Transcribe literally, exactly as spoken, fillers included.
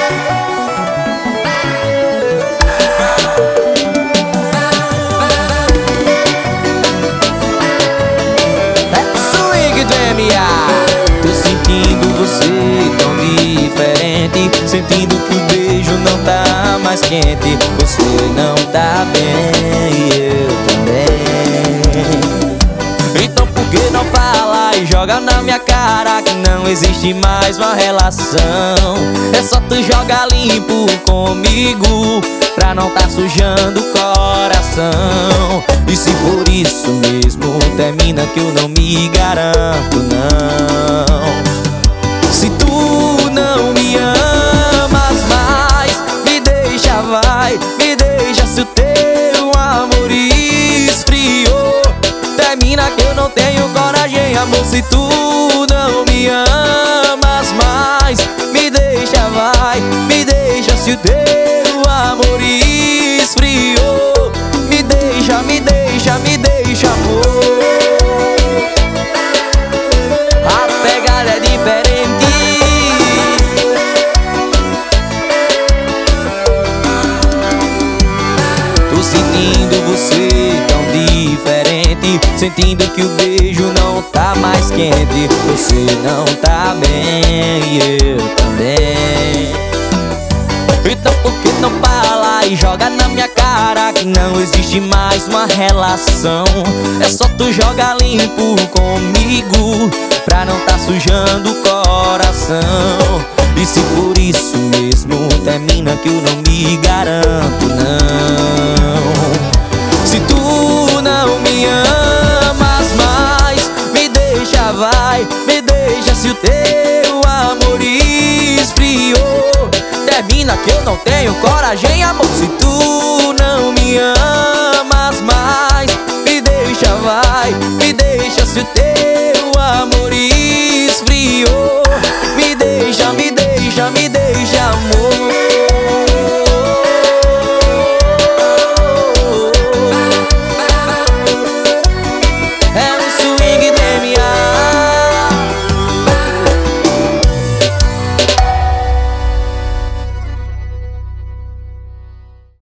Tô sentindo você tão diferente, sentindo que o beijo não tá mais quente. Você não tá bem e eu também. Então por que não fala e joga na minha cara que não existe mais uma relação? É só tu jogar limpo comigo pra não tá sujando o coração. E se for isso mesmo, termina que eu não me garanto, não. Se tu não me amas mais, me deixa, vai, me deixa. Se o teu amor esfriou, termina que eu não tenho coragem, amor. Se tu não me amas mais, me deixa, vai, me deixa. Se o teu amor esfriou, me deixa, me deixa, me deixa, amor. A pegada é diferente. Tô sentindo você tão diferente, sentindo que o beijo não tá mais quente. Você não tá bem e eu também. Então por que não fala e joga na minha cara que não existe mais uma relação? É só tu jogar limpo comigo pra não tá sujando o coração. E se por isso mesmo, termina que eu não me garanto, não. Se tu não me amas mais, me deixa, vai, me deixa. Se o teu amor esfriou, termina que eu não tenho coragem, amor. Se tu não me amas mais, me deixa, vai, me deixa. Se o teu amor esfriou,